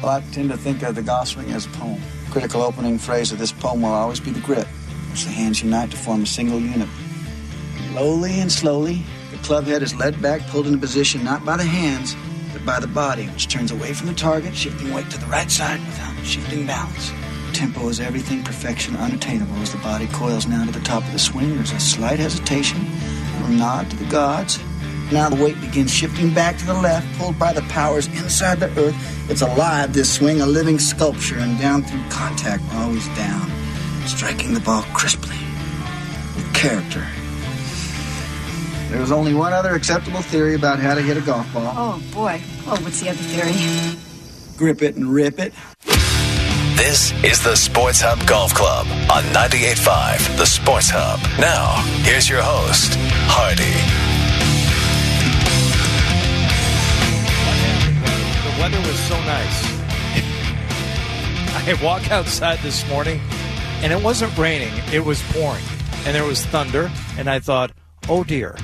Well, I tend to think of the golf swing as a poem. Critical opening phrase of this poem will always be the grip, which the hands unite to form a single unit. Slowly and slowly, the club head is led back, pulled into position not by the hands, but by the body, which turns away from the target, shifting weight to the right side without shifting balance. Tempo is everything, perfection unattainable. As the body coils now to the top of the swing, there's a slight hesitation, a little nod to the gods. Now the weight begins shifting back to the left, pulled by the powers inside the earth. It's alive, this swing, a living sculpture, and down through contact, always down, striking the ball crisply, with character. There's only one other acceptable theory about how to hit a golf ball. Oh, boy. Oh, what's the other theory? Grip it and rip it. This is the Sports Hub Golf Club on 98.5 The Sports Hub. Now, here's your host, Hardy. The weather was so nice. I walked outside this morning, and it wasn't raining. It was pouring, and there was thunder, and I thought, oh, dear.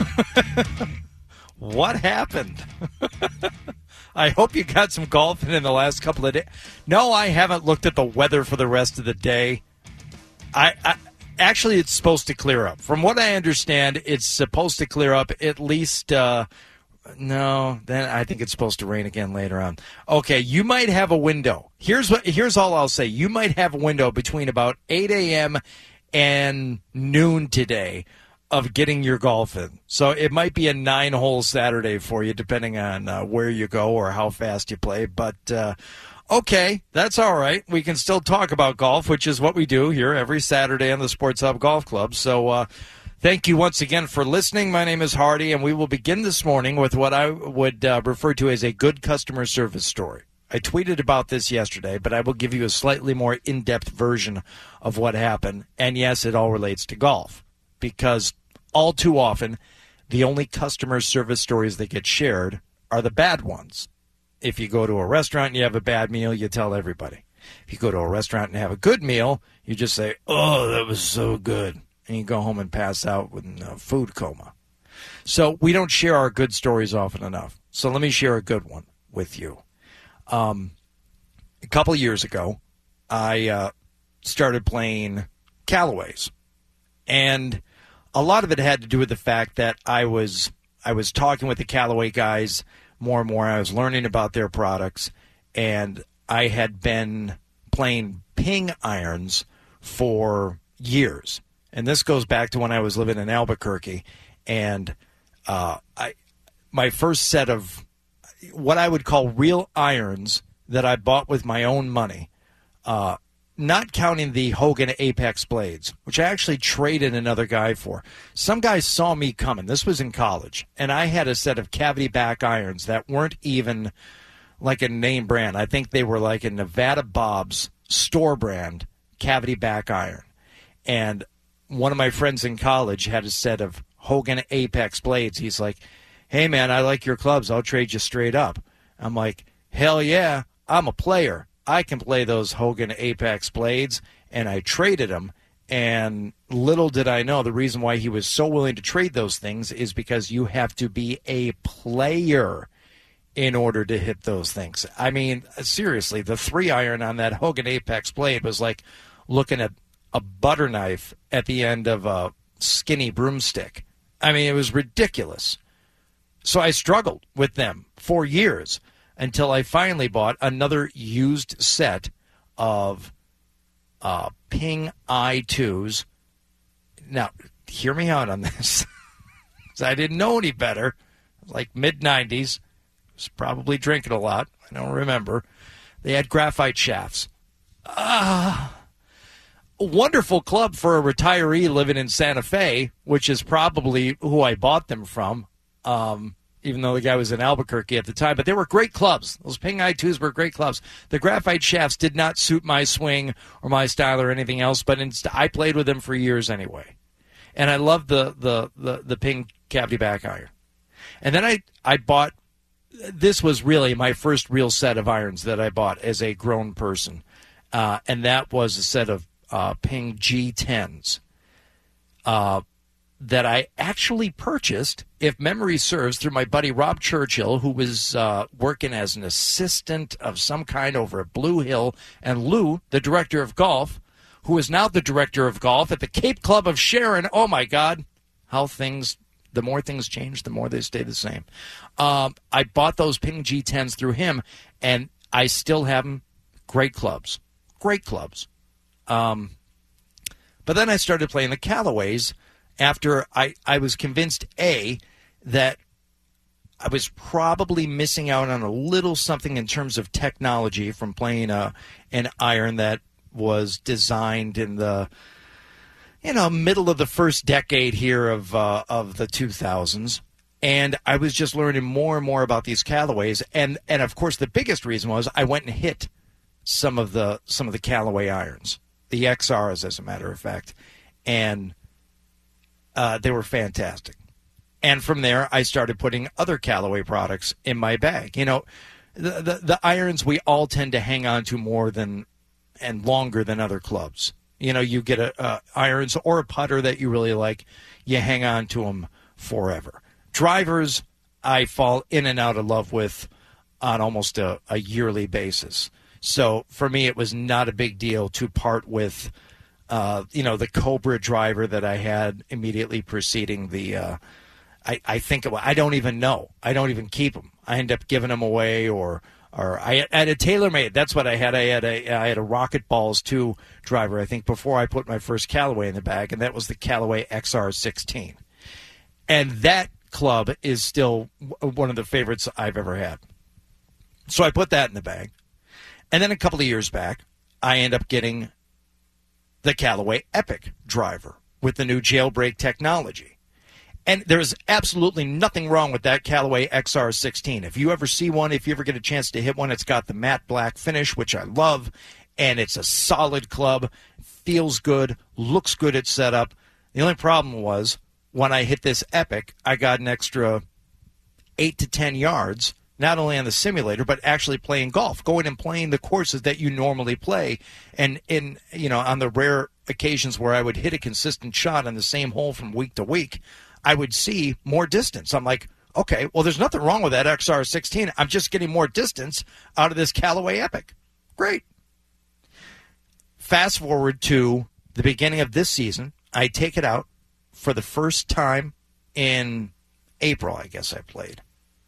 What happened? I hope you got some golf in the last couple of days. No, I haven't looked at the weather for the rest of the day. Actually, it's supposed to clear up. From what I understand, it's supposed to clear up at least. No, then I think it's supposed to rain again later on. Okay, you might have a window. Here's all I'll say. You might have a window between about 8 a.m. and noon today of getting your golf in. So it might be a 9-hole Saturday for you, depending on where you go or how fast you play. But, okay, that's all right. We can still talk about golf, which is what we do here every Saturday on the Sports Hub Golf Club. So thank you once again for listening. My name is Hardy, and we will begin this morning with what I would refer to as a good customer service story. I tweeted about this yesterday, but I will give you a slightly more in-depth version of what happened. And, yes, it all relates to golf. Because all too often, the only customer service stories that get shared are the bad ones. If you go to a restaurant and you have a bad meal, you tell everybody. If you go to a restaurant and have a good meal, you just say, oh, that was so good. And you go home and pass out with a food coma. So we don't share our good stories often enough. So let me share a good one with you. A couple of years ago, I started playing Callaways. And a lot of it had to do with the fact that I was talking with the Callaway guys more and more. I was learning about their products, and I had been playing Ping irons for years. And this goes back to when I was living in Albuquerque, and my first set of what I would call real irons that I bought with my own money, not counting the Hogan Apex blades, which I actually traded another guy for. Some guy saw me coming. This was in college. And I had a set of cavity back irons that weren't even like a name brand. I think they were like a Nevada Bob's store brand cavity back iron. And one of my friends in college had a set of Hogan Apex blades. He's like, hey, man, I like your clubs. I'll trade you straight up. I'm like, hell yeah, I'm a player. I can play those Hogan Apex blades, and I traded them. And little did I know, the reason why he was so willing to trade those things is because you have to be a player in order to hit those things. I mean, seriously, the 3-iron on that Hogan Apex blade was like looking at a butter knife at the end of a skinny broomstick. I mean, it was ridiculous. So I struggled with them for years, until I finally bought another used set of Ping I2s. Now, hear me out on this. I didn't know any better. Like mid-90s. Was probably drinking a lot. I don't remember. They had graphite shafts. A wonderful club for a retiree living in Santa Fe, which is probably who I bought them from. Even though the guy was in Albuquerque at the time. But they were great clubs. Those Ping I2s were great clubs. The graphite shafts did not suit my swing or my style or anything else, but I played with them for years anyway. And I loved the Ping cavity back iron. And then I bought, this was really my first real set of irons that I bought as a grown person. And that was a set of Ping G10s. that I actually purchased, if memory serves, through my buddy Rob Churchill, who was working as an assistant of some kind over at Blue Hill, and Lou, the director of golf, who is now the director of golf at the Cape Club of Sharon. Oh, my God. The more things change, the more they stay the same. I bought those Ping G10s through him, and I still have them. Great clubs. Great clubs. But then I started playing the Callaways after I was convinced, A, that I was probably missing out on a little something in terms of technology from playing an iron that was designed in the middle of the first decade here of the 2000s. And I was just learning more and more about these Callaways. And of course, the biggest reason was I went and hit some of the Callaway irons, the XRs, as a matter of fact. And they were fantastic. And from there, I started putting other Callaway products in my bag. The irons we all tend to hang on to more than and longer than other clubs. You get a irons or a putter that you really like, you hang on to them forever. Drivers, I fall in and out of love with on almost a yearly basis. So for me, it was not a big deal to part with, the Cobra driver that I had immediately preceding the. I don't even know. I don't even keep them. I end up giving them away, or I had a TaylorMade. That's what I had. I had a Rocket Balls 2 driver, I think, before I put my first Callaway in the bag, and that was the Callaway XR16. And that club is still one of the favorites I've ever had. So I put that in the bag. And then a couple of years back, I end up getting the Callaway Epic driver with the new jailbreak technology. And there's absolutely nothing wrong with that Callaway XR16. If you ever see one, if you ever get a chance to hit one, it's got the matte black finish, which I love, and it's a solid club, feels good, looks good at setup. The only problem was when I hit this Epic, I got an extra 8 to 10 yards, not only on the simulator, but actually playing golf, going and playing the courses that you normally play. And on the rare occasions where I would hit a consistent shot on the same hole from week to week, I would see more distance. I'm like, okay, well, there's nothing wrong with that XR16. I'm just getting more distance out of this Callaway Epic. Great. Fast forward to the beginning of this season. I take it out for the first time in April, I guess I played.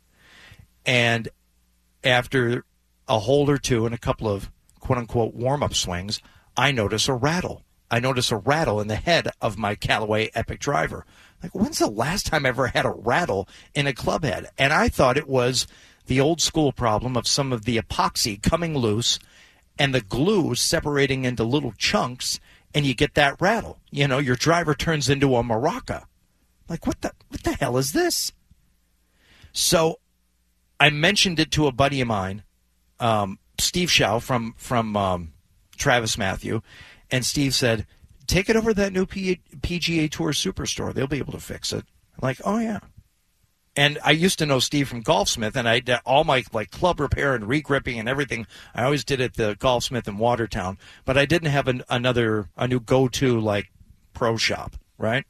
And after a hole or two and a couple of quote-unquote warm-up swings, I notice a rattle. I notice a rattle in the head of my Callaway Epic driver. Like, when's the last time I ever had a rattle in a club head? And I thought it was the old school problem of some of the epoxy coming loose and the glue separating into little chunks, and you get that rattle. Your driver turns into a maraca. Like, what the hell is this? So I mentioned it to a buddy of mine, Steve Shaw from Travis Matthew, and Steve said, take it over to that new PGA Tour Superstore. They'll be able to fix it. I'm like, oh, yeah. And I used to know Steve from Golfsmith, and I did all my club repair and regripping and everything. I always did at the Golfsmith in Watertown, but I didn't have a new go-to pro shop, right?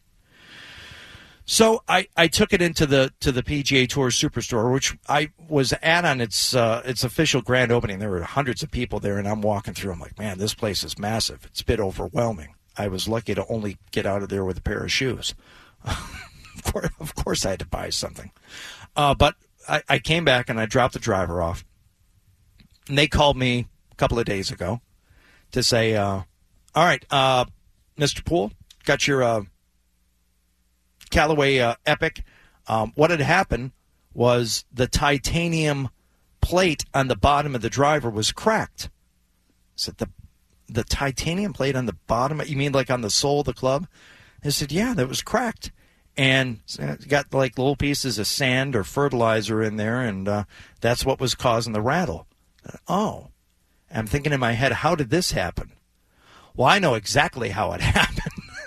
So I took it into the PGA Tour Superstore, which I was at on its official grand opening. There were hundreds of people there, and I'm walking through. I'm like, man, this place is massive. It's a bit overwhelming. I was lucky to only get out of there with a pair of shoes. Of course I had to buy something. But I came back and I dropped the driver off. And they called me a couple of days ago to say, all right, Mr. Poole, got your Callaway Epic. What had happened was the titanium plate on the bottom of the driver was cracked. I said, the titanium plate on the bottom? You mean like on the sole of the club? They said, yeah, that was cracked. And it got little pieces of sand or fertilizer in there, and that's what was causing the rattle. Oh. I'm thinking in my head, how did this happen? Well, I know exactly how it happened.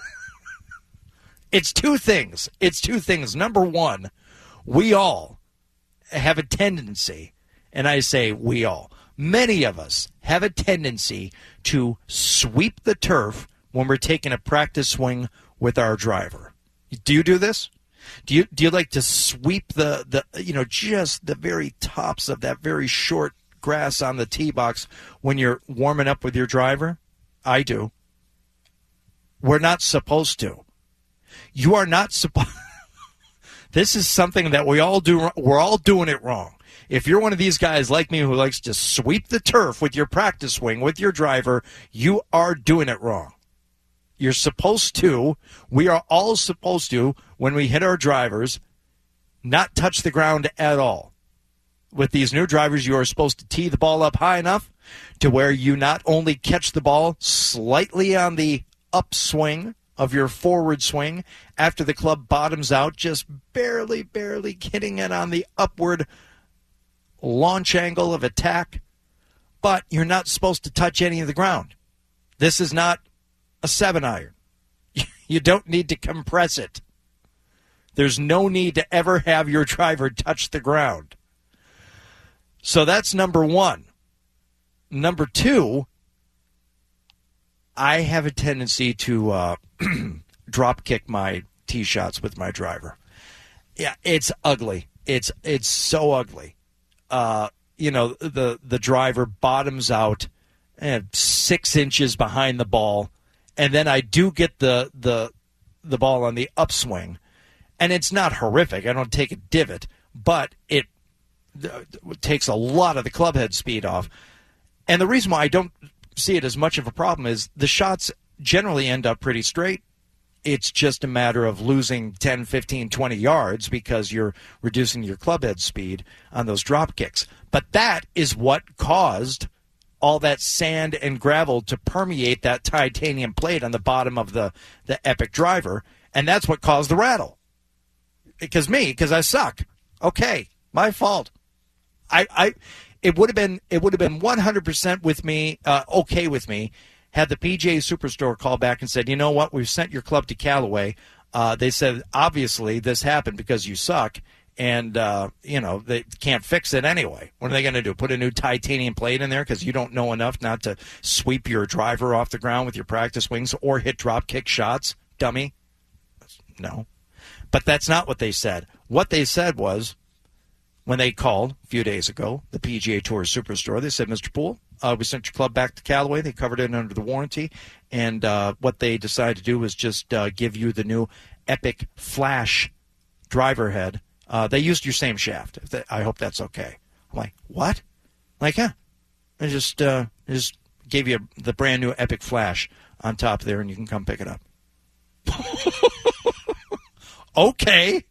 It's two things. Number one, we all have a tendency, and I say we all, many of us have a tendency to sweep the turf when we're taking a practice swing with our driver. Do you do this? Do you like to sweep the just the very tops of that very short grass on the tee box when you're warming up with your driver? I do. We're not supposed to. You are not supposed. This is something that we all do. We're all doing it wrong. If you're one of these guys like me who likes to sweep the turf with your practice swing, with your driver, you are doing it wrong. You're supposed to, we are all supposed to, when we hit our drivers, not touch the ground at all. With these new drivers, you are supposed to tee the ball up high enough to where you not only catch the ball slightly on the upswing of your forward swing after the club bottoms out, just barely hitting it on the upward launch angle of attack, but you're not supposed to touch any of the ground. This is not a 7-iron. You don't need to compress it. There's no need to ever have your driver touch the ground. So that's number one. Number two, I have a tendency to drop kick my tee shots with my driver. Yeah, it's ugly. It's so ugly. The driver bottoms out 6 inches behind the ball, and then I do get the ball on the upswing, and it's not horrific. I don't take a divot, but it takes a lot of the club head speed off. And the reason why I don't see it as much of a problem is the shots generally end up pretty straight. It's just a matter of losing 10, 15, 20 yards because you're reducing your club head speed on those drop kicks. But that is what caused all that sand and gravel to permeate that titanium plate on the bottom of the Epic driver, and that's what caused the rattle. Because I suck. Okay, my fault. It would have been 100% with me, okay with me, had the PGA Superstore call back and said, you know what, we've sent your club to Callaway. They said, obviously, this happened because you suck, and, they can't fix it anyway. What are they going to do, put a new titanium plate in there because you don't know enough not to sweep your driver off the ground with your practice swings or hit drop kick shots, dummy? No. But that's not what they said. What they said was, when they called a few days ago, the PGA Tour Superstore, they said, Mr. Poole, we sent your club back to Callaway. They covered it under the warranty. And what they decided to do was just give you the new Epic Flash driver head. They used your same shaft. I hope that's okay. I'm like, what? I'm like, yeah. I just gave you the brand new Epic Flash on top there, and you can come pick it up. Okay.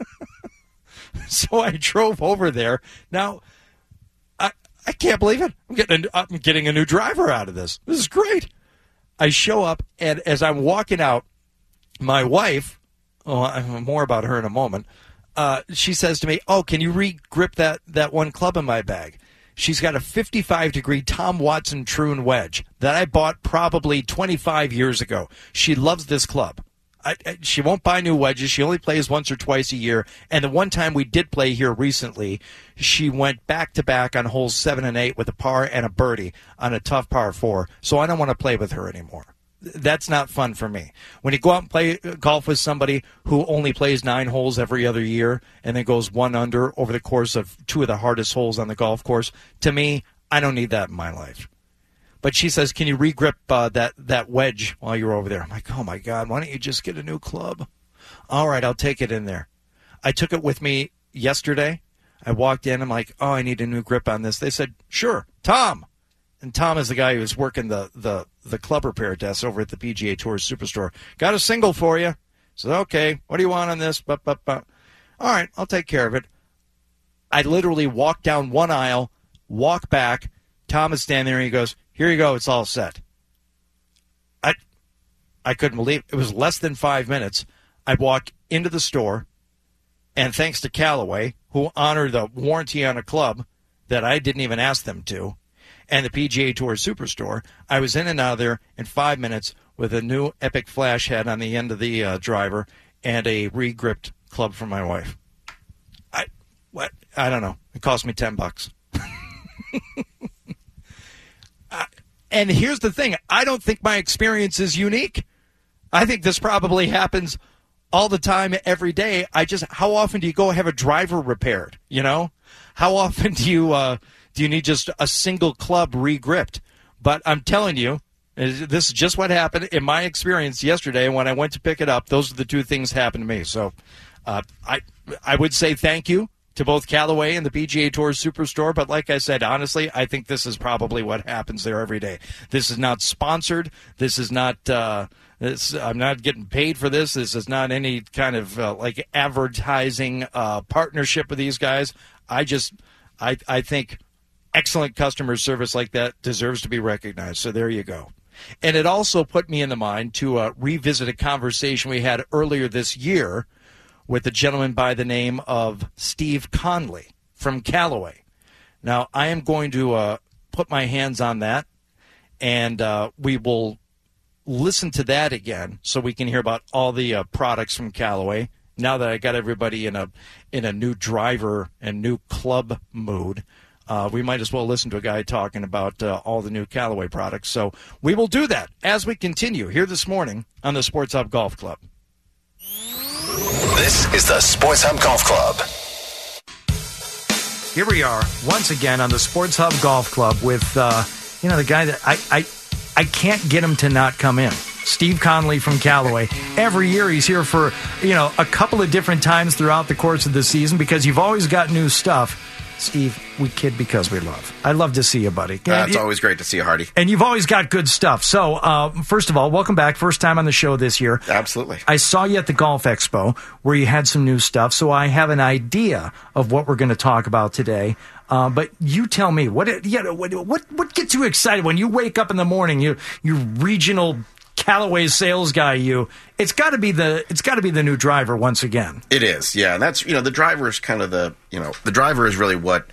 So I drove over there. Now, I can't believe it. I'm getting a new driver out of this. This is great. I show up, and as I'm walking out, my wife, more about her in a moment, she says to me, can you re-grip that one club in my bag? She's got a 55-degree Tom Watson Troon wedge that I bought probably 25 years ago. She loves this club. She won't buy new wedges. She only plays once or twice a year. And the one time we did play here recently, she went back-to-back on holes 7 and 8 with a par and a birdie on a tough par 4. So I don't want to play with her anymore. That's not fun for me. When you go out and play golf with somebody who only plays 9 holes every other year and then goes 1 under over the course of 2 of the hardest holes on the golf course, to me, I don't need that in my life. But she says, can you re-grip that wedge while you're over there? I'm like, oh, my God, why don't you just get a new club? All right, I'll take it in there. I took it with me yesterday. I walked in. I'm like, I need a new grip on this. They said, sure, Tom. And Tom is the guy who's working the club repair desk over at the PGA Tour Superstore. Got a single for you. So, okay, what do you want on this? All right, I'll take care of it. I literally walk down one aisle, walk back. Tom is standing there, and he goes, here you go, it's all set. I couldn't believe it. It was less than 5 minutes. I walk into the store, and thanks to Callaway, who honored the warranty on a club that I didn't even ask them to, and the PGA Tour Superstore, I was in and out of there in 5 minutes with a new Epic Flash head on the end of the driver and a re-gripped club for my wife. I don't know. It cost me $10. And here's the thing. I don't think my experience is unique. I think this probably happens all the time, every day. How often do you go have a driver repaired? How often do you need just a single club re-gripped? But I'm telling you, this is just what happened in my experience yesterday. When I went to pick it up, those are the two things that happened to me. So I would say thank you to both Callaway and the PGA Tour Superstore. But like I said, honestly, I think this is probably what happens there every day. This is not sponsored. This is not I'm not getting paid for this. This is not any kind of like advertising partnership with these guys. I think excellent customer service like that deserves to be recognized. So there you go. And it also put me in the mind to revisit a conversation we had earlier this year with a gentleman by the name of Steve Conley from Callaway. Now, I am going to put my hands on that, and we will listen to that again so we can hear about all the products from Callaway. Now that I got everybody in a new driver and new club mood, we might as well listen to a guy talking about all the new Callaway products. So we will do that as we continue here this morning on the Sports Hub Golf Club. This is the Sports Hub Golf Club. Here we are once again on the Sports Hub Golf Club with the guy that I can't get him to not come in. Steve Conley from Callaway. Every year he's here for a couple of different times throughout the course of the season because you've always got new stuff. Steve, we kid because we love. I love to see you, buddy. It's always great to see you, Hardy. And you've always got good stuff. So, first of all, welcome back. First time on the show this year. Absolutely. I saw you at the Golf Expo where you had some new stuff, so I have an idea of what we're going to talk about today. But you tell me, what gets you excited when you wake up in the morning? You regional Callaway sales guy, it's got to be the new driver once again. It is, yeah, and that's the driver is kind of the driver is really what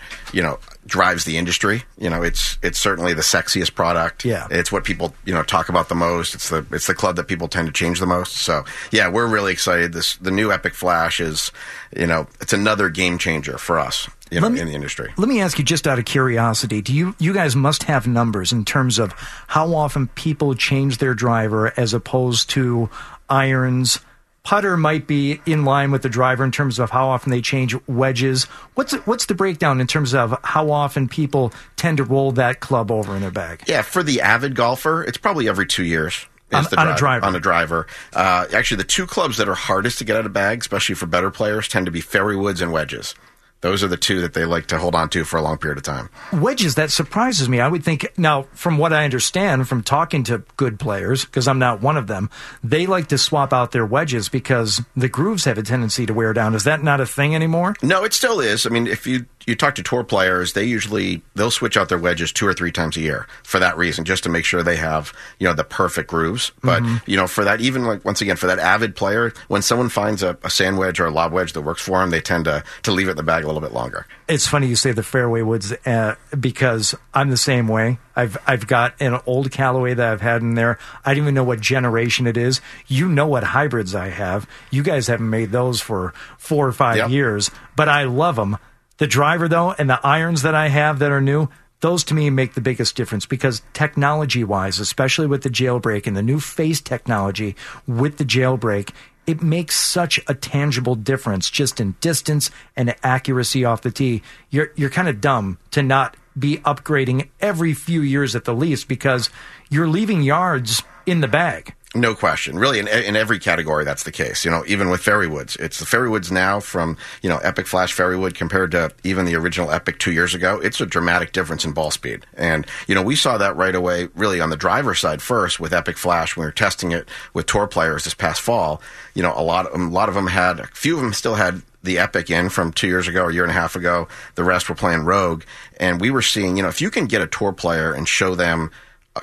drives the industry. It's certainly the sexiest product. Yeah, it's what people talk about the most. It's the club that people tend to change the most. So yeah, we're really excited. The new Epic Flash is it's another game changer for us. In the industry. Let me ask you, just out of curiosity, do you guys must have numbers in terms of how often people change their driver as opposed to irons? Putter might be in line with the driver in terms of how often they change wedges. What's the breakdown in terms of how often people tend to roll that club over in their bag? Yeah, for the avid golfer, it's probably every 2 years. On a driver. On a driver. Actually, the two clubs that are hardest to get out of bag, especially for better players, tend to be fairway woods and wedges. Those are the two that they like to hold on to for a long period of time. Wedges, that surprises me. I would think, now, from what I understand from talking to good players, because I'm not one of them, they like to swap out their wedges because the grooves have a tendency to wear down. Is that not a thing anymore? No, it still is. I mean, if you talk to tour players, they'll switch out their wedges 2 or 3 times a year for that reason, just to make sure they have, the perfect grooves. But, for that, even once again, for that avid player, when someone finds a sand wedge or a lob wedge that works for them, they tend to leave it in the bag a little bit longer. It's funny you say the fairway woods because I'm the same way. I've got an old Callaway that I've had in there. I don't even know what generation it is. You know what hybrids I have. You guys haven't made those for 4 or 5 years, but I love them. The driver, though, and the irons that I have that are new, those to me make the biggest difference because technology-wise, especially with the jailbreak and the new face technology with the jailbreak, it makes such a tangible difference just in distance and accuracy off the tee. You're kind of dumb to not be upgrading every few years at the least because you're leaving yards in the bag. No question. Really, in every category, that's the case. Even with fairway woods. It's the fairway woods now from, Epic Flash fairway wood compared to even the original Epic 2 years ago. It's a dramatic difference in ball speed. And, we saw that right away, really on the driver's side first with Epic Flash when we were testing it with tour players this past fall. A lot of them a few of them still had the Epic in from 2 years ago or a year and a half ago. The rest were playing Rogue. And we were seeing, if you can get a tour player and show them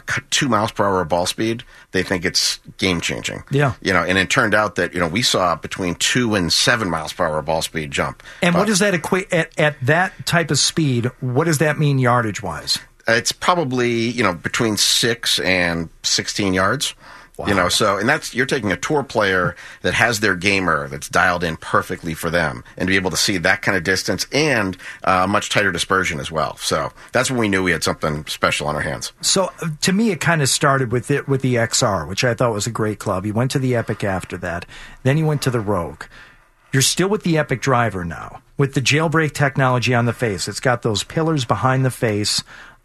2 miles per hour of ball speed, they think it's game changing. Yeah. And it turned out that, we saw between 2 and 7 miles per hour ball speed jump. And what does that equate at that type of speed? What does that mean yardage wise? It's probably, between 6 and 16 yards. You know, so, and you're taking a tour player that has their gamer that's dialed in perfectly for them, and to be able to see that kind of distance and much tighter dispersion as well. So that's when we knew we had something special on our hands. So to me, it kind of started with the XR, which I thought was a great club. You went to the Epic after that. Then you went to the Rogue. You're still with the Epic driver now, with the jailbreak technology on the face. It's got those pillars behind the face,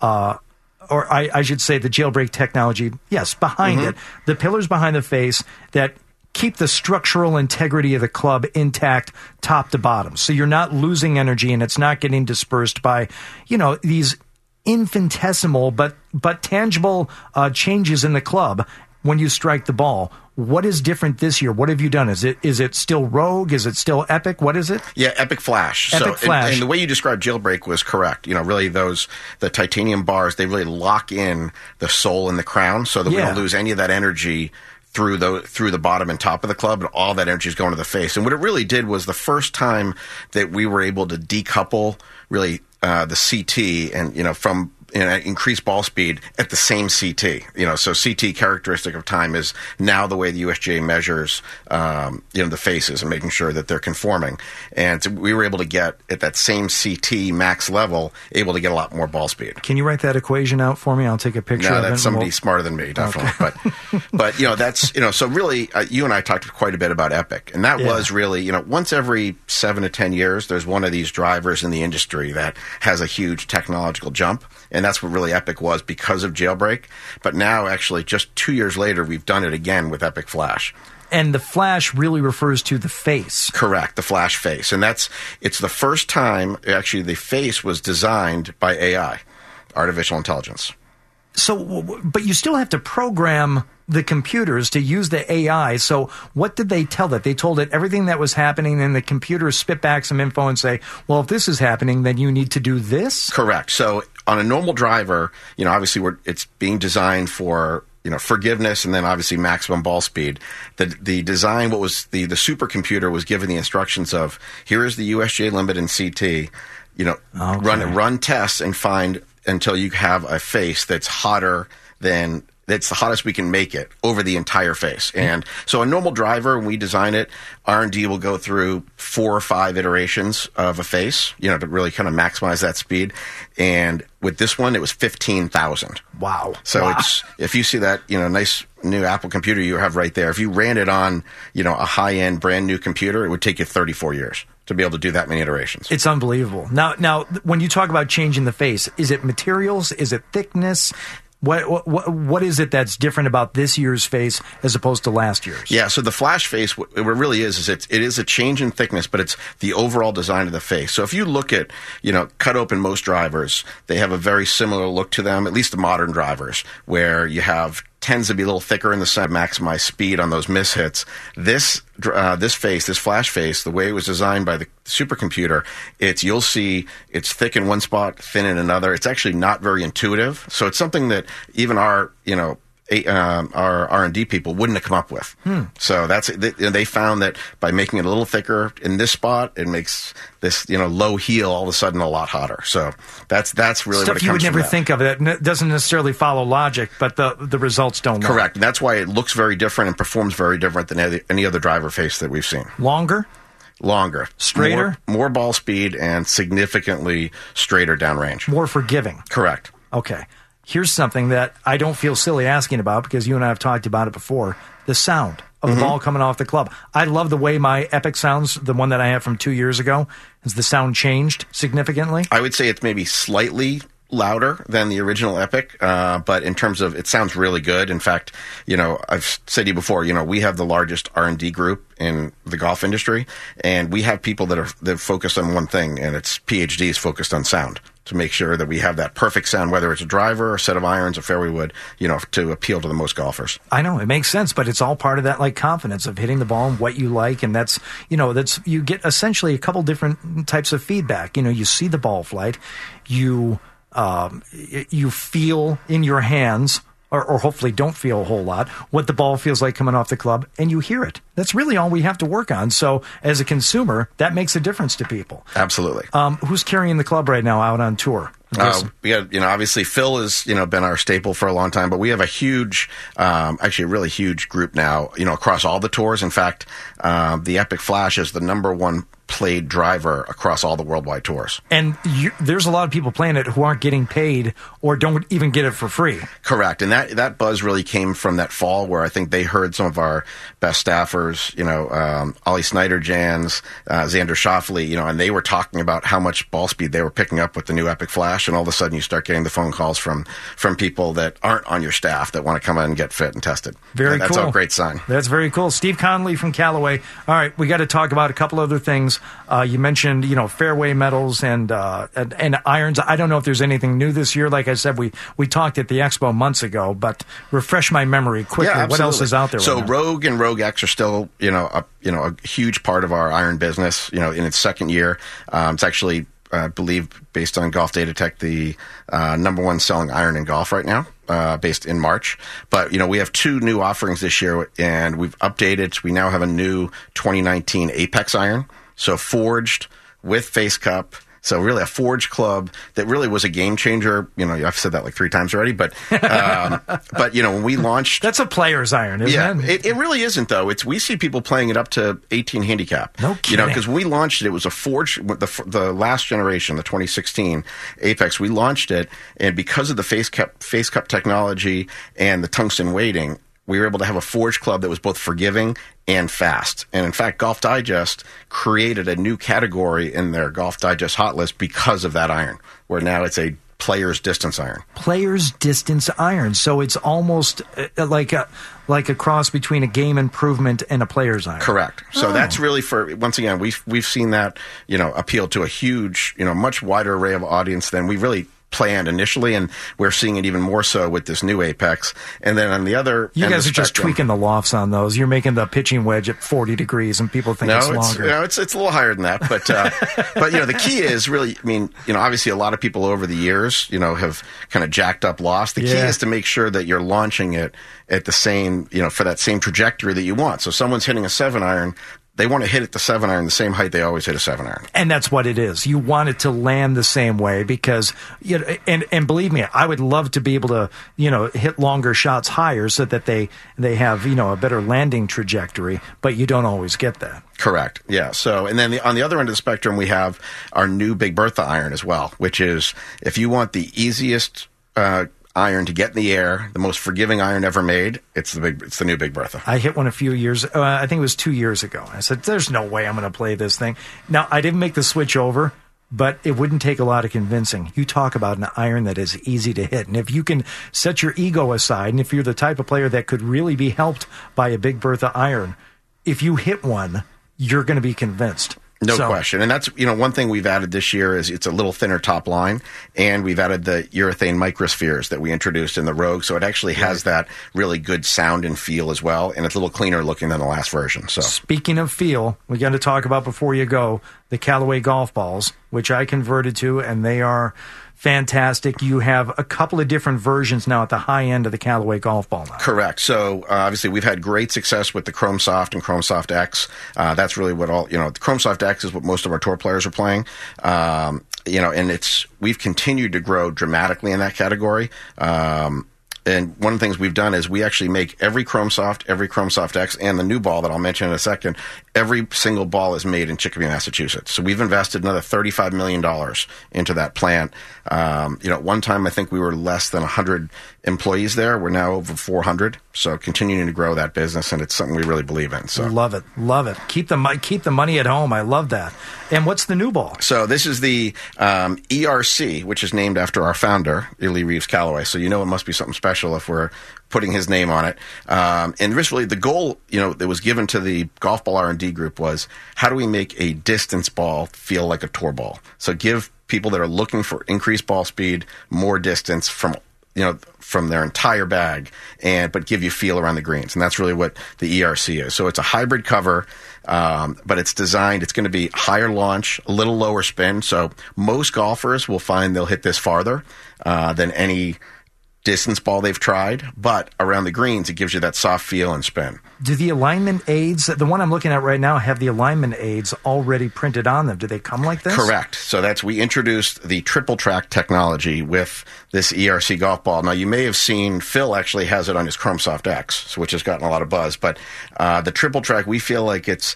or I should say the jailbreak technology, yes, behind it. The pillars behind the face that keep the structural integrity of the club intact top to bottom. So you're not losing energy and it's not getting dispersed by, you know, these infinitesimal but tangible changes in the club when you strike the ball. What is different this year? What have you done? Is it still Rogue? Is it still Epic? What is it? Yeah, Epic Flash. Flash. And the way you described jailbreak was correct. You know, really the titanium bars, they really lock in the sole and the crown so that we don't lose any of that energy through the bottom and top of the club, and all that energy is going to the face. And what it really did was the first time that we were able to decouple really the CT and, you know, from increased ball speed at the same CT. You know, so CT characteristic of time is now the way the USGA measures, the faces and making sure that they're conforming. And so we were able to get at that same CT max level, able to get a lot more ball speed. Can you write that equation out for me? I'll take a picture of it. No, that's somebody smarter than me, definitely. Okay. But you know, that's, you know, so really, you and I talked quite a bit about Epic, and that was really, you know, once every 7 to 10 years, there's one of these drivers in the industry that has a huge technological jump. And that's what really Epic was because of jailbreak. But now, actually, just 2 years later, we've done it again with Epic Flash. And the Flash really refers to the face. Correct, the Flash face. And it's the first time, actually, the face was designed by AI, artificial intelligence. So, but you still have to program the computers to use the AI. So what did they tell it? They told it everything that was happening, and the computer spit back some info and say, well, if this is happening, then you need to do this? Correct. So on a normal driver, you know, obviously it's being designed for, you know, forgiveness and then obviously maximum ball speed. The design, what was the supercomputer was given the instructions of, here is the USGA limit in CT, you know, run tests and find until you have a face that's hotter than, that's the hottest we can make it over the entire face. And so a normal driver, when we design it, R&D will go through 4 or 5 iterations of a face, you know, to really kind of maximize that speed. And with this one, it was 15,000. Wow. So it's, if you see that, you know, nice new Apple computer you have right there, if you ran it on, you know, a high-end brand new computer, it would take you 34 years to be able to do that many iterations. It's unbelievable. Now, when you talk about changing the face, is it materials? Is it thickness? What is it that's different about this year's face as opposed to last year's? Yeah, so the Flash face, what it really is it is a change in thickness, but it's the overall design of the face. So if you look at, you know, cut open most drivers, they have a very similar look to them, at least the modern drivers, where you have tends to be a little thicker in the side, maximize speed on those miss hits. This face, this Flash face, the way it was designed by the supercomputer, you'll see it's thick in one spot, thin in another. It's actually not very intuitive. So it's something that even our, you know, our R&D people wouldn't have come up with. So they found that by making it a little thicker in this spot, it makes this, you know, low heel all of a sudden a lot hotter. So that's really stuff what it comes from. You would never think of. It doesn't necessarily follow logic, but the results don't work. Correct. That's why it looks very different and performs very different than any other driver face that we've seen. Longer, straighter, more ball speed, and significantly straighter downrange. More forgiving. Correct. Okay. Here's something that I don't feel silly asking about because you and I have talked about it before. The sound of the ball coming off the club. I love the way my Epic sounds, the one that I have from 2 years ago. Has the sound changed significantly? I would say it's maybe slightly louder than the original Epic, but in terms of, it sounds really good. In fact, you know, I've said to you before, you know, we have the largest R&D group in the golf industry, and we have people that are focused on one thing, and it's PhDs focused on sound, to make sure that we have that perfect sound, whether it's a driver, a set of irons, a fairway wood, you know, to appeal to the most golfers. I know, it makes sense, but it's all part of that, like, confidence of hitting the ball and what you like, and that's, you know, you get essentially a couple different types of feedback. You know, you see the ball flight, you feel in your hands, or hopefully don't feel a whole lot, what the ball feels like coming off the club, and you hear it. That's really all we have to work on. So as a consumer, that makes a difference to people. Absolutely. Who's carrying the club right now out on tour? We got, obviously Phil has, been our staple for a long time, but we have a huge, actually a really huge group now, across all the tours. In fact, the Epic Flash is the #1 played driver across all the worldwide tours. And there's a lot of people playing it who aren't getting paid or don't even get it for free. Correct. And that buzz really came from that fall where I think they heard some of our best staffers, Ollie Snyder, Jans, Xander Schauffele, and they were talking about how much ball speed they were picking up with the new Epic Flash. And all of a sudden you start getting the phone calls from people that aren't on your staff that want to come in and get fit and tested. Very That's cool. a great sign. That's very cool. Steve Connolly from Callaway. All right, we got to talk about a couple other things. You mentioned, fairway metals and irons. I don't know if there's anything new this year. Like I said, we talked at the Expo months ago, but refresh my memory quickly. Yeah, what else is out there? So right now? Rogue and Rogue X are still, a huge part of our iron business. In its second year, it's actually, I believe, based on Golf Data Tech, the #1 selling iron in golf right now. Based in March. But, we have 2 new offerings this year, and we've updated. We now have a new 2019 Apex iron. So forged with face cup. So really a forged club that really was a game changer. I've said that like 3 times already, but when we launched... That's a player's iron, isn't it? It really isn't, though. We see people playing it up to 18 handicap. No kidding. Because when we launched it was a forged, the last generation, the 2016 Apex, we launched it, and because of the face cup technology and the tungsten weighting, we were able to have a forged club that was both forgiving and fast. And in fact, Golf Digest created a new category in their Golf Digest hot list because of that iron, where now it's a player's distance iron. Player's distance iron. So it's almost like a cross between a game improvement and a player's iron. Correct. So that's really once again, we've seen that, appeal to a huge, much wider array of audience than we really planned initially, and we're seeing it even more so with this new Apex. And then on the other you end guys of are just spectrum, tweaking the lofts on those. You're making the pitching wedge at 40 degrees, and people think it's longer. It's a little higher than that, but the key is really, obviously a lot of people over the years, have kind of jacked up lofts. The key is to make sure that you're launching it at the same, for that same trajectory that you want. So someone's hitting a 7-iron. They want to hit it the 7-iron the same height they always hit a 7-iron. And that's what it is. You want it to land the same way because, and believe me, I would love to be able to, hit longer shots higher so that they have, a better landing trajectory, but you don't always get that. Correct. Yeah. So, and then on the other end of the spectrum, we have our new Big Bertha iron as well, which is if you want the easiest, iron to get in the air, the most forgiving iron ever made, it's the new Big Bertha. I hit one a few years, I think it was 2 years ago. I said, there's no way I'm going to play this thing. Now, I didn't make the switch over, but it wouldn't take a lot of convincing. You talk about an iron that is easy to hit. And if you can set your ego aside, and if you're the type of player that could really be helped by a Big Bertha iron, if you hit one, you're going to be convinced. No question. And that's, one thing we've added this year is it's a little thinner top line, and we've added the urethane microspheres that we introduced in the Rogue. So it actually has that really good sound and feel as well, and it's a little cleaner looking than the last version. So speaking of feel, we got to talk about before you go, the Callaway golf balls, which I converted to, and they are fantastic. You have a couple of different versions now at the high end of the Callaway golf ball now. Correct. So obviously we've had great success with the Chrome Soft and Chrome Soft X. That's really what the Chrome Soft X is what most of our tour players are playing. And we've continued to grow dramatically in that category. And one of the things we've done is we actually make every Chrome Soft X, and the new ball that I'll mention in a second, every single ball is made in Chicopee, Massachusetts. So we've invested another $35 million into that plant. At one time, I think we were less than 100 employees there. We're now over 400. So continuing to grow that business, and it's something we really believe in. So love it. Keep the money at home. I love that. And what's the new ball? So this is the ERC, which is named after our founder, Lee Reeves Callaway. So it must be something special if we're putting his name on it. And really the goal, that was given to the Golf Ball R&D group was, how do we make a distance ball feel like a tour ball? So give people that are looking for increased ball speed more distance from their entire bag, but give you feel around the greens. And that's really what the ERC is. So it's a hybrid cover, but it's designed, it's going to be higher launch, a little lower spin. So most golfers will find they'll hit this farther than any distance ball they've tried, but around the greens, it gives you that soft feel and spin. Do the alignment aids, the one I'm looking at right now, have the alignment aids already printed on them? Do they come like this? Correct. So we introduced the triple track technology with this ERC golf ball. Now, you may have seen Phil actually has it on his Chrome Soft X, which has gotten a lot of buzz, but the triple track, we feel like it's,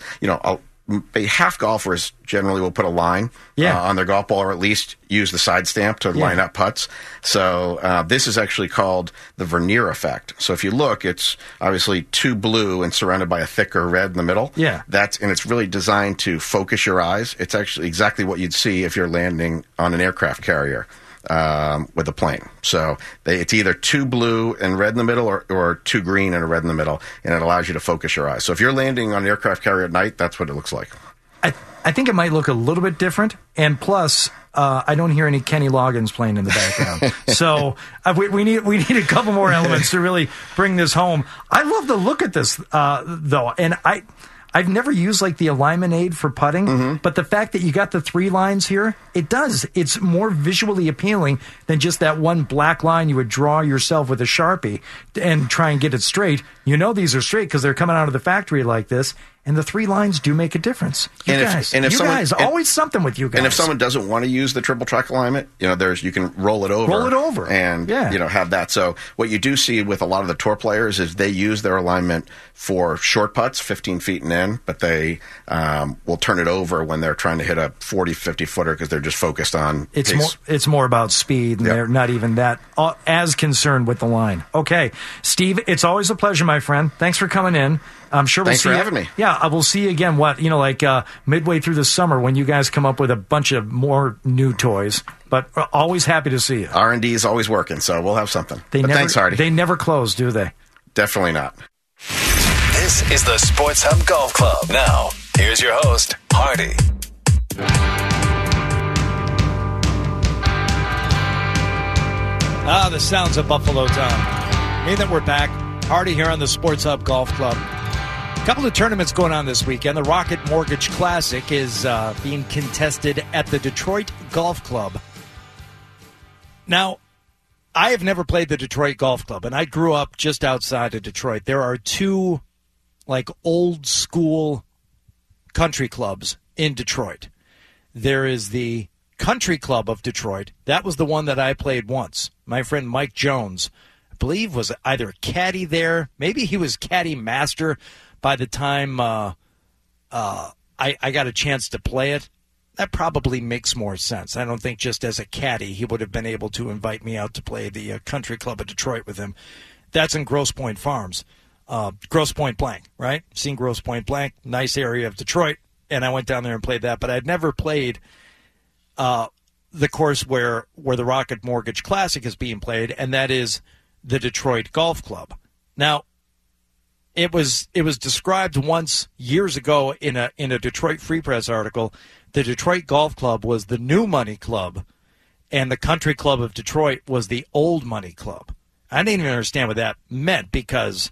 half golfers generally will put a line on their golf ball, or at least use the side stamp to line up putts. So this is actually called the Vernier effect. So if you look, it's obviously two blue and surrounded by a thicker red in the middle. Yeah. And it's really designed to focus your eyes. It's actually exactly what you'd see if you're landing on an aircraft carrier with a plane. So it's either two blue and red in the middle or two green and a red in the middle, and it allows you to focus your eyes. So if you're landing on an aircraft carrier at night, that's what it looks like. I think it might look a little bit different, and plus, I don't hear any Kenny Loggins playing in the background. So we need a couple more elements to really bring this home. I love the look at this, though, and I've never used like the alignment aid for putting, but the fact that you got the 3 lines here, it's more visually appealing than just that one black line you would draw yourself with a Sharpie and try and get it straight. These are straight because they're coming out of the factory like this. And the 3 lines do make a difference. Always something with you guys. And if someone doesn't want to use the triple track alignment, you can roll it over. And, have that. So what you do see with a lot of the tour players is they use their alignment for short putts, 15 feet and in, but they will turn it over when they're trying to hit a 40, 50 footer because they're just focused on pace. It's more about speed, and they're not even that as concerned with the line. Okay, Steve, it's always a pleasure, my friend. Thanks for coming in. I'm sure we'll see you. Thanks for having me. Yeah, I will see you again. Midway through the summer when you guys come up with a bunch of more new toys. But always happy to see you. R&D is always working, so we'll have something. Thanks, Hardy. They never close, do they? Definitely not. This is the Sports Hub Golf Club. Now, here's your host, Hardy. The sounds of Buffalo Town. Hey, that we're back. Hardy here on the Sports Hub Golf Club. A couple of tournaments going on this weekend. The Rocket Mortgage Classic is being contested at the Detroit Golf Club. Now, I have never played the Detroit Golf Club, and I grew up just outside of Detroit. There are 2, old school country clubs in Detroit. There is the Country Club of Detroit. That was the one that I played once. My friend Mike Jones, I believe, was either caddy there. Maybe he was caddy master by the time I got a chance to play it. That probably makes more sense. I don't think just as a caddy he would have been able to invite me out to play the Country Club of Detroit with him. That's in Grosse Pointe Farms. Grosse Pointe Blank, right? Seen Grosse Pointe Blank, nice area of Detroit, and I went down there and played that. But I'd never played the course where the Rocket Mortgage Classic is being played, and that is the Detroit Golf Club. Now, it was described once years ago in a Detroit Free Press article. The Detroit Golf Club was the new money club, and the Country Club of Detroit was the old money club. I didn't even understand what that meant because,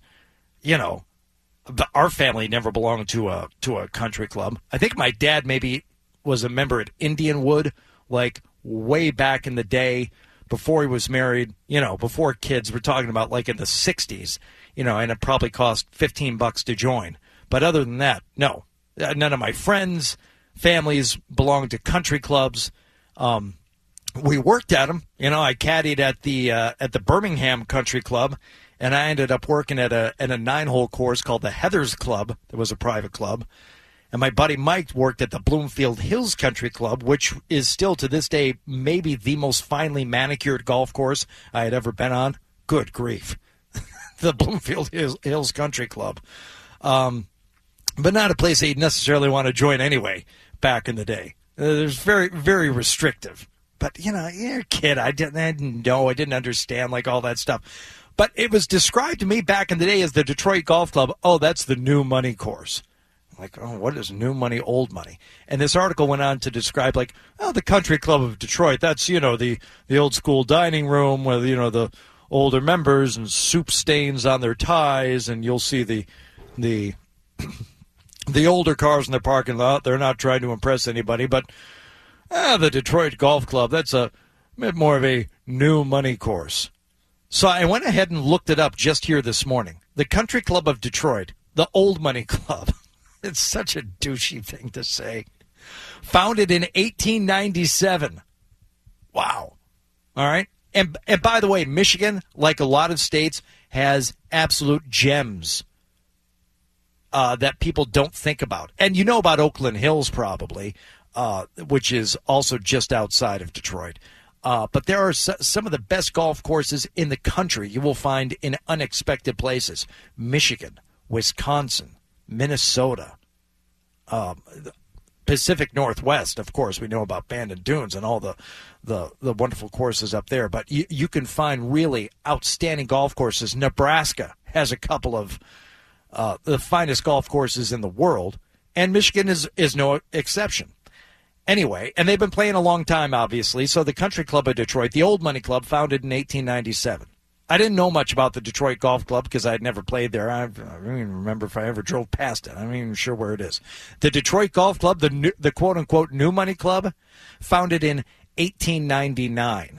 our family never belonged to a country club. I think my dad maybe was a member at Indianwood, way back in the day before he was married, before kids. We're talking about in the 60s, and it probably cost $15 to join. But other than that, no. None of my friends, families belonged to country clubs. We worked at them. I caddied at the Birmingham Country Club, and I ended up working at a 9-hole course called the Heathers Club. That was a private club. And my buddy Mike worked at the Bloomfield Hills Country Club, which is still to this day maybe the most finely manicured golf course I had ever been on. Good grief. The Bloomfield Hills Country Club. But not a place that you'd necessarily want to join anyway back in the day. There's very, very restrictive. But, you're a kid. I didn't know. I didn't understand all that stuff. But it was described to me back in the day as the Detroit Golf Club. Oh, that's the new money course. What is new money, old money? And this article went on to describe, the Country Club of Detroit. That's, the old school dining room with, the older members and soup stains on their ties. And you'll see the older cars in the parking lot. They're not trying to impress anybody. But the Detroit Golf Club, that's a bit more of a new money course. So I went ahead and looked it up just here this morning. The Country Club of Detroit, the Old Money Club. It's such a douchey thing to say. Founded in 1897. Wow. All right. And by the way, Michigan, like a lot of states, has absolute gems that people don't think about. And you know about Oakland Hills probably, which is also just outside of Detroit. But there are some of the best golf courses in the country you will find in unexpected places. Michigan, Wisconsin, Minnesota, Pacific Northwest, of course. We know about Bandon Dunes and all the wonderful courses up there. But you can find really outstanding golf courses. Nebraska has a couple of the finest golf courses in the world, and Michigan is no exception. Anyway, and they've been playing a long time, obviously. So the Country Club of Detroit, the Old Money Club, founded in 1897. I didn't know much about the Detroit Golf Club because I had never played there. I don't even remember if I ever drove past it. I'm not even sure where it is. The Detroit Golf Club, the quote-unquote New Money Club, founded in 1899.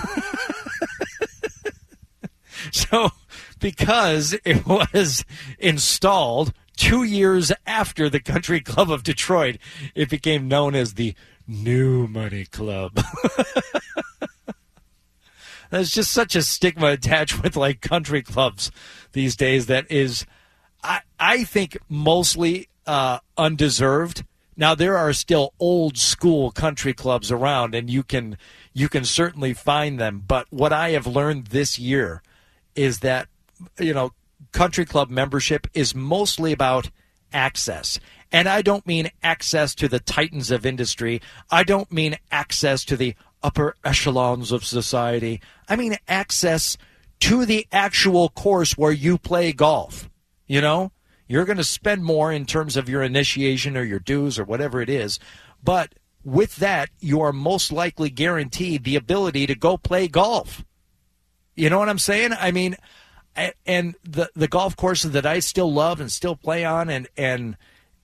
So because it was installed 2 years after the Country Club of Detroit, it became known as the New Money Club. There's just such a stigma attached with like country clubs these days that is, I think, mostly undeserved. Now there are still old school country clubs around, and you can certainly find them. But what I have learned this year is that, country club membership is mostly about access. And I don't mean access to the titans of industry. I don't mean access to the upper echelons of society. I mean access to the actual course where you play golf. You're going to spend more in terms of your initiation or your dues or whatever it is. But with that, you are most likely guaranteed the ability to go play golf. You know what I'm saying? I mean, and the golf courses that I still love and still play on and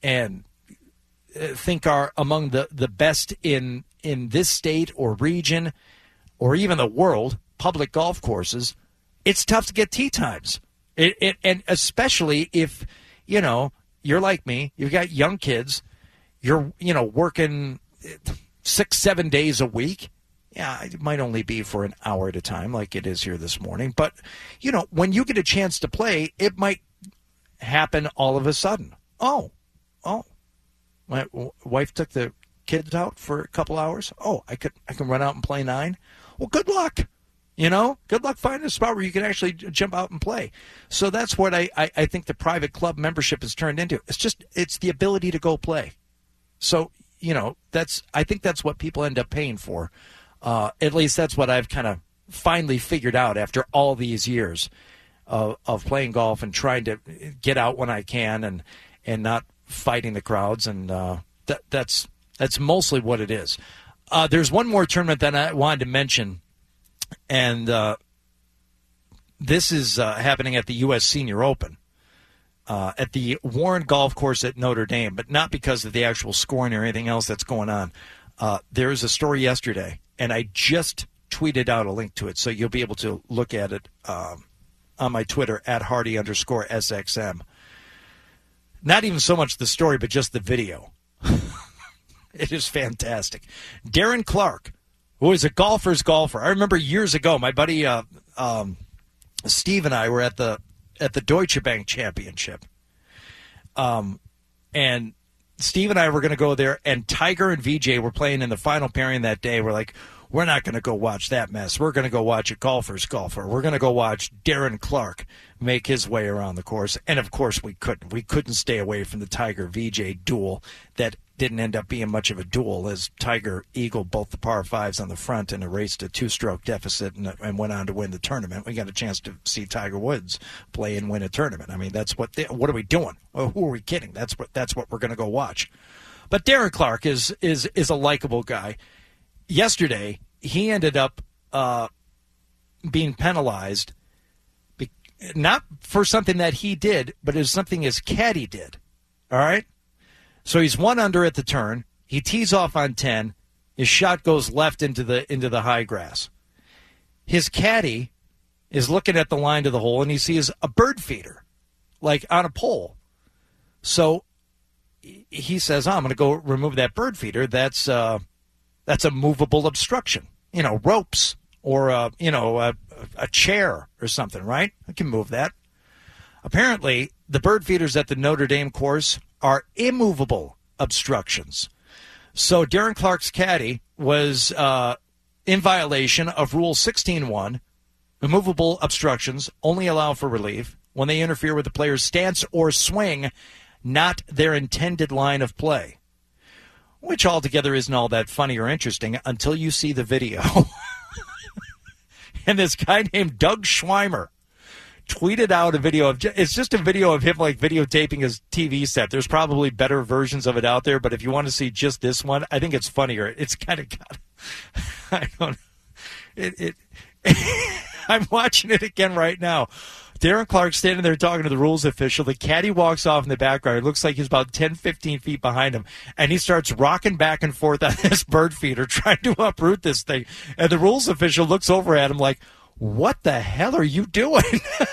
think are among the best in this state or region or even the world, public golf courses, it's tough to get tee times. And especially if, you're like me, you've got young kids, you're, working 6-7 days a week. Yeah, it might only be for an hour at a time like it is here this morning. But, when you get a chance to play, it might happen all of a sudden. Oh, my wife took the kids out for a couple hours. Oh, I can run out and play 9. Well, good luck. Good luck finding a spot where you can actually jump out and play. So that's what I think the private club membership has turned into. It's the ability to go play. So, I think that's what people end up paying for. At least that's what I've kind of finally figured out after all these years of playing golf and trying to get out when I can and not fighting the crowds. And that's mostly what it is. There's one more tournament that I wanted to mention, and this is happening at the U.S. Senior Open at the Warren Golf Course at Notre Dame, but not because of the actual scoring or anything else that's going on. There was a story yesterday, and I just tweeted out a link to it, so you'll be able to look at it on my Twitter, @Hardy_SXM. Not even so much the story, but just the video. It is fantastic. Darren Clark, who is a golfer's golfer. I remember years ago, my buddy Steve and I were at the Deutsche Bank Championship. And Steve and I were going to go there, and Tiger and VJ were playing in the final pairing that day. We're like, we're not going to go watch that mess. We're going to go watch a golfer's golfer. We're going to go watch Darren Clark make his way around the course. And, of course, we couldn't. We couldn't stay away from the Tiger-VJ duel that didn't end up being much of a duel, as Tiger eagled both the par fives on the front and erased a 2-stroke deficit and went on to win the tournament. We got a chance to see Tiger Woods play and win a tournament. I mean, that's what are we doing? Well, who are we kidding? That's what we're going to go watch. But Darren Clark is a likable guy. Yesterday, he ended up being penalized, not for something that he did, but it was something his caddy did. All right? So he's 1 under at the turn. He tees off on 10. His shot goes left into the high grass. His caddy is looking at the line to the hole, and he sees a bird feeder, like on a pole. So he says, I'm going to go remove that bird feeder. That's a movable obstruction. Ropes or, a chair or something, right? I can move that. Apparently, the bird feeders at the Notre Dame course are immovable obstructions. So Darren Clark's caddy was in violation of Rule 16.1. Immovable obstructions only allow for relief when they interfere with the player's stance or swing, not their intended line of play, which altogether isn't all that funny or interesting until you see the video. And this guy named Doug Schweimer tweeted out a video it's just a video of him like videotaping his TV set. There's probably better versions of it out there, but if you want to see just this one, I think it's funnier. It's kind of got, I don't know. I'm watching it again right now. Darren Clark standing there talking to the rules official. The caddy walks off in the background. It looks like he's about 10, 15 feet behind him. And he starts rocking back and forth on this bird feeder, trying to uproot this thing. And the rules official looks over at him like, what the hell are you doing?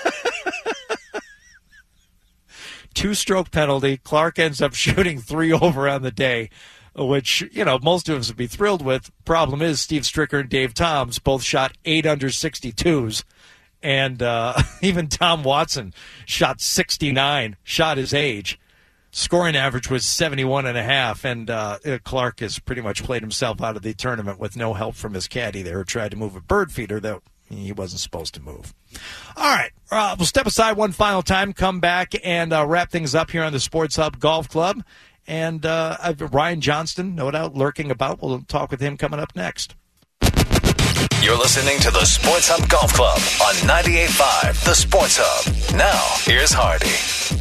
2-stroke penalty. Clark ends up shooting 3 over on the day, which, most of us would be thrilled with. Problem is, Steve Stricker and Dave Toms both shot 8 under 62s. And even Tom Watson shot 69, shot his age. Scoring average was 71.5, and Clark has pretty much played himself out of the tournament with no help from his caddy there, who tried to move a bird feeder that he wasn't supposed to move. All right, we'll step aside one final time, come back, and wrap things up here on the Sports Hub Golf Club. And Ryan Johnston, no doubt, lurking about. We'll talk with him coming up next. You're listening to the Sports Hub Golf Club on 98.5 The Sports Hub. Now, here's Hardy.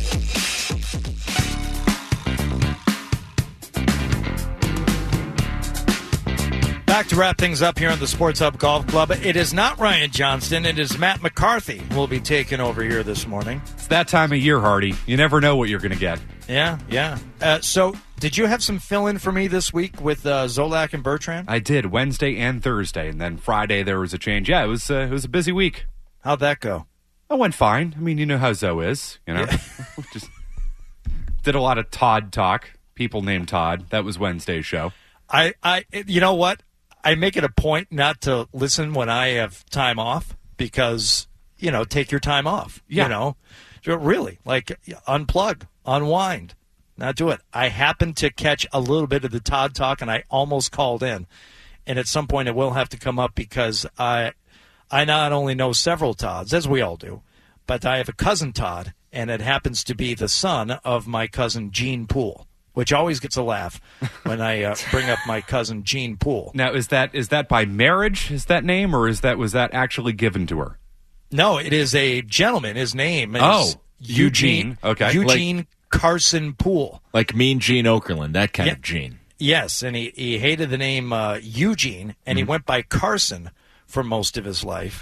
Back to wrap things up here on the Sports Hub Golf Club. It is not Ryan Johnston. It is Matt McCarthy who will be taking over here this morning. It's that time of year, Hardy. You never know what you're going to get. Yeah. So, did you have some fill-in for me this week with Zolak and Bertrand? I did, Wednesday and Thursday, and then Friday there was a change. Yeah, it was a busy week. How'd that go? It went fine. I mean, you know how Zoe is, Yeah. Just did a lot of Todd talk. People named Todd. That was Wednesday's show. You know what? I make it a point not to listen when I have time off because, take your time off. Yeah. Really, like unplug, unwind, not do it. I happened to catch a little bit of the Todd talk, and I almost called in. And at some point it will have to come up because I not only know several Todds, as we all do, but I have a cousin Todd, and it happens to be the son of my cousin Gene Poole, which always gets a laugh when I bring up my cousin Gene Poole. Now, is that by marriage, is that name, or was that actually given to her? No, it is a gentleman. His name is Eugene. Okay. Eugene Carson Poole. Like Mean Gene Okerlund, that kind of Gene. Yes, and he hated the name Eugene, and he went by Carson for most of his life.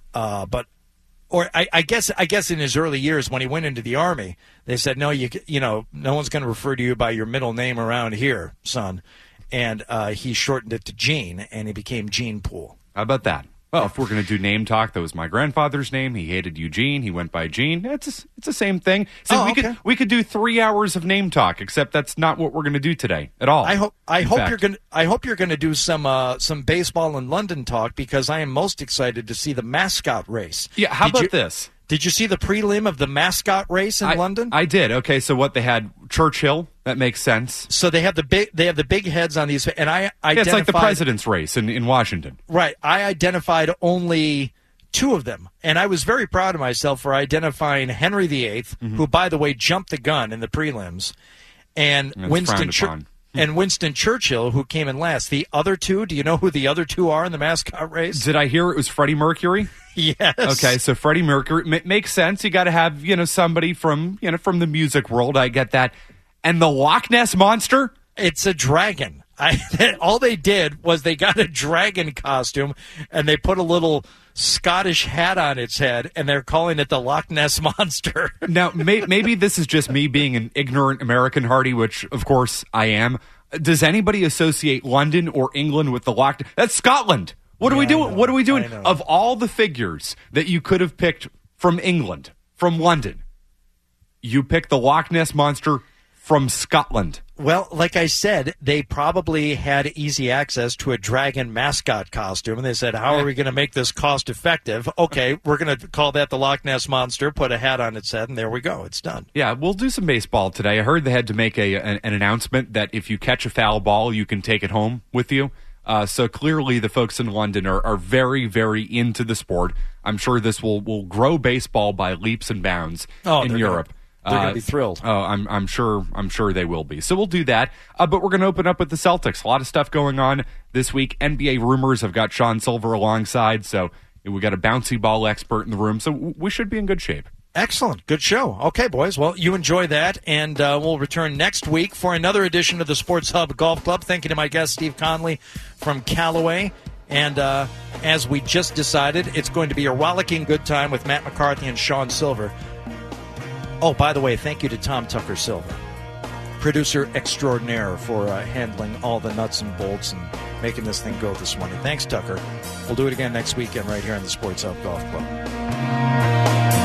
I guess in his early years when he went into the Army, they said, no, no one's going to refer to you by your middle name around here, son. And he shortened it to Gene, and he became Gene Poole. How about that? Well, if we're going to do name talk, that was my grandfather's name. He hated Eugene. He went by Gene. It's the same thing. So we could do 3 hours of name talk, except that's not what we're going to do today at all. I hope you're going to do some baseball in London talk because I am most excited to see the mascot race. Yeah, how about this? Did you see the prelim of the mascot race in London? I did. Okay, so what they had Churchill. That makes sense. So they have the big heads on these, and I identified. It's like the president's race in Washington. Right. I identified only 2 of them, and I was very proud of myself for identifying Henry VIII, who, by the way, jumped the gun in the prelims, and Winston Churchill, who came in last. The other 2, do you know who the other 2 are in the mascot race? Did I hear it was Freddie Mercury? Yes. Okay, so Freddie Mercury makes sense. You got to have somebody from the music world. I get that. And the Loch Ness Monster? It's a dragon. All they did was they got a dragon costume and they put a little Scottish hat on its head, and they're calling it the Loch Ness Monster. Now, maybe this is just me being an ignorant American, Hardy, which, of course, I am. Does anybody associate London or England with the Loch Ness? That's Scotland. What are we doing? What are we doing? I know. Of all the figures that you could have picked from England, from London, you picked the Loch Ness Monster from Scotland. Well, like I said, they probably had easy access to a dragon mascot costume, and they said, how are we going to make this cost effective? Okay, we're going to call that the Loch Ness Monster, put a hat on its head, and there we go. It's done. Yeah, we'll do some baseball today. I heard they had to make an announcement that if you catch a foul ball, you can take it home with you. So clearly the folks in London are very, very into the sport. I'm sure this will grow baseball by leaps and bounds in Europe. They're going to be thrilled. Oh, I'm sure they will be. So we'll do that. But we're going to open up with the Celtics. A lot of stuff going on this week. NBA rumors have got Sean Silver alongside. So we got a bouncy ball expert in the room. So we should be in good shape. Excellent. Good show. Okay, boys. Well, you enjoy that, and we'll return next week for another edition of the Sports Hub Golf Club. Thank you to my guest, Steve Conley from Callaway. And as we just decided, it's going to be a rollicking good time with Matt McCarthy and Sean Silver. Oh, by the way, thank you to Tom Tucker Silver, producer extraordinaire, for handling all the nuts and bolts and making this thing go this morning. Thanks, Tucker. We'll do it again next weekend right here on the Sports Hub Golf Club.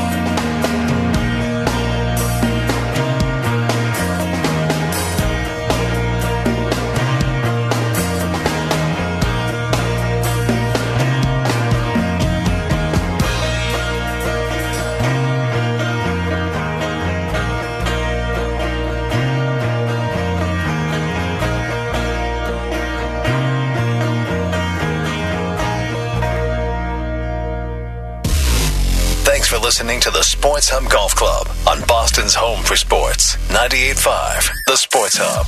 Listening to the Sports Hub Golf Club on Boston's home for sports. 98.5, the Sports Hub.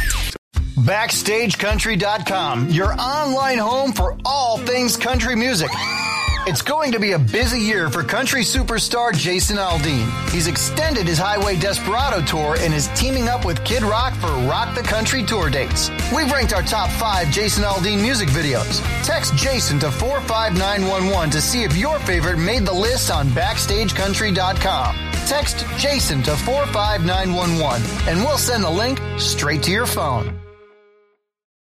BackstageCountry.com, your online home for all things country music. It's going to be a busy year for country superstar Jason Aldean. He's extended his Highway Desperado tour and is teaming up with Kid Rock for Rock the Country tour dates. We've ranked our top 5 Jason Aldean music videos. Text Jason to 45911 to see if your favorite made the list on BackstageCountry.com. Text Jason to 45911 and we'll send the link straight to your phone.